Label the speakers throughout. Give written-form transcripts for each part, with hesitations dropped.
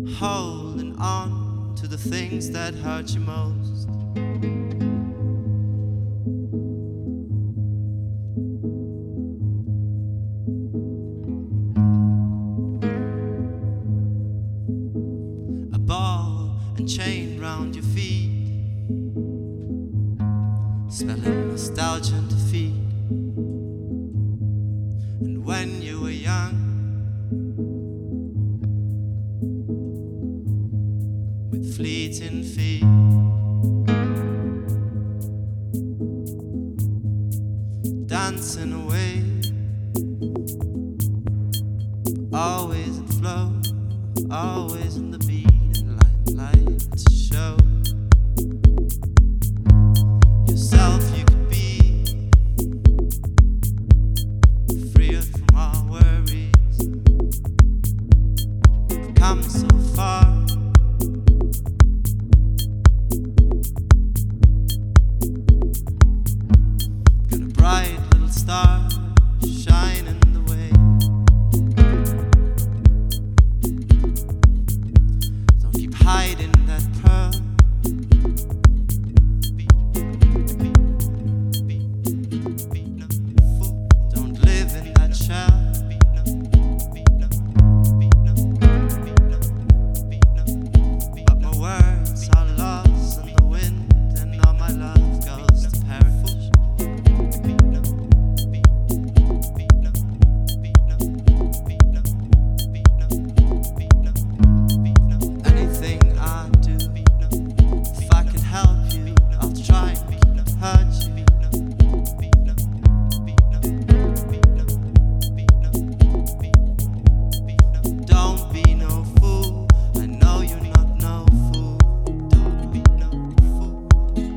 Speaker 1: holding on to the things that hurt you most. A ball and chain round your feet, smelling nostalgia and defeat. And when you were young, with fleeting feet, dancing away, always in flow, always in the beat, and light to show yourself you could be, freer from all worries. Come so far, got a bright little star shining the way. Don't keep hiding that pearl. Don't live in that shell. But my words are lost in the wind, and all my love goes to perish. Anything I do, if I can help you, I'll try and hurt you. Don't be no fool, I know you're not no fool. Don't be no fool.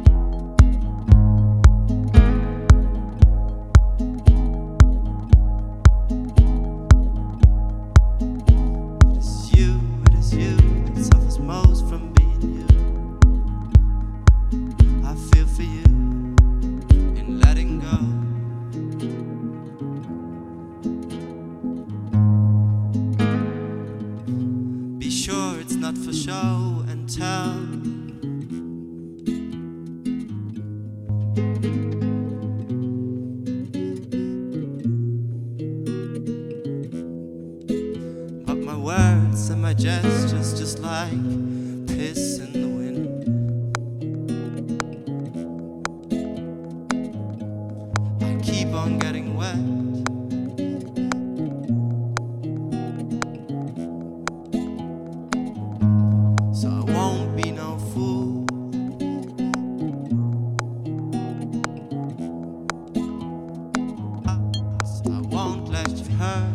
Speaker 1: It is you that suffers most from being you. I feel for you in letting go. Be sure it's not for show and tell. But my words and my gestures just like piss in the wind. I keep on getting wet. So I won't be no fool. So I won't let you hurt.